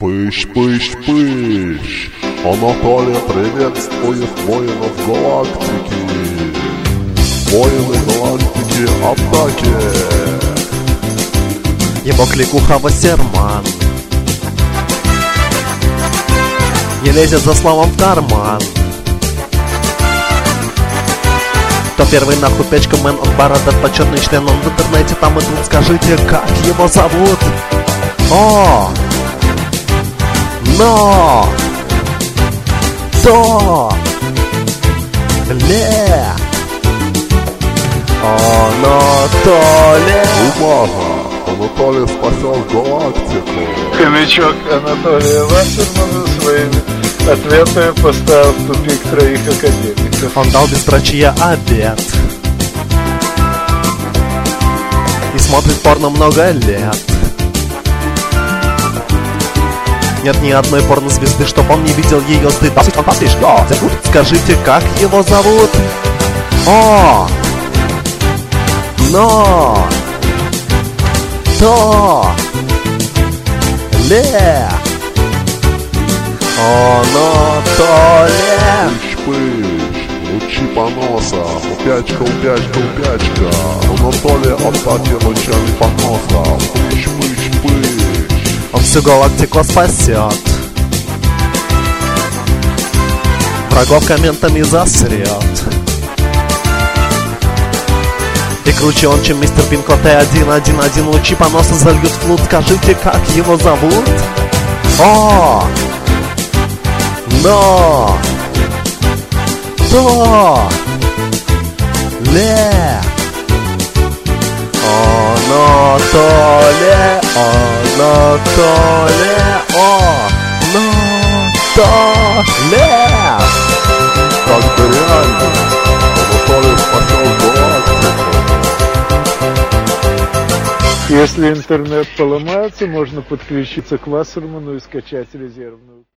Пыщ, пыщ, пыщ. Анатолий приветствует воинов галактики. Воины галактики атаки. Его кликуха Вассерман не лезет за словом в карман. Кто первый нахуй печка, мэн, он бородат, почетный член, он в интернете там и тут. Скажите, как его зовут? О! Но! То! Ле! Анатолий! Бумага. Анатолий спасал галактику. Хомячок Анатолия Вассермана своими ответами поставил в тупик троих академиков. Он дал бесстрочие обед и смотрит порно много лет. Нет ни одной порнозвезды, чтоб он не видел ее стыд. Скажите, как его зовут? О! Но! То! Ле! Анатолий! Пыщ, пыщ. Лучи поноса. Упячка, упячка, упячка. Анатолий атаки лучами поноса. Пыщ, пыщ, пыщ. Он всю галактику спасет, врагов комментами засрет. И круче он, чем мистер Пинко Т111. Лучи поноса зальют флут. Скажите, как его зовут? О! Но! То! Ле! Анатолий! Анатолий! Анатолий! Как бы реально. Анатолий спасал галактику. Если интернет поломается, можно подключиться к Вассерману и скачать резервную.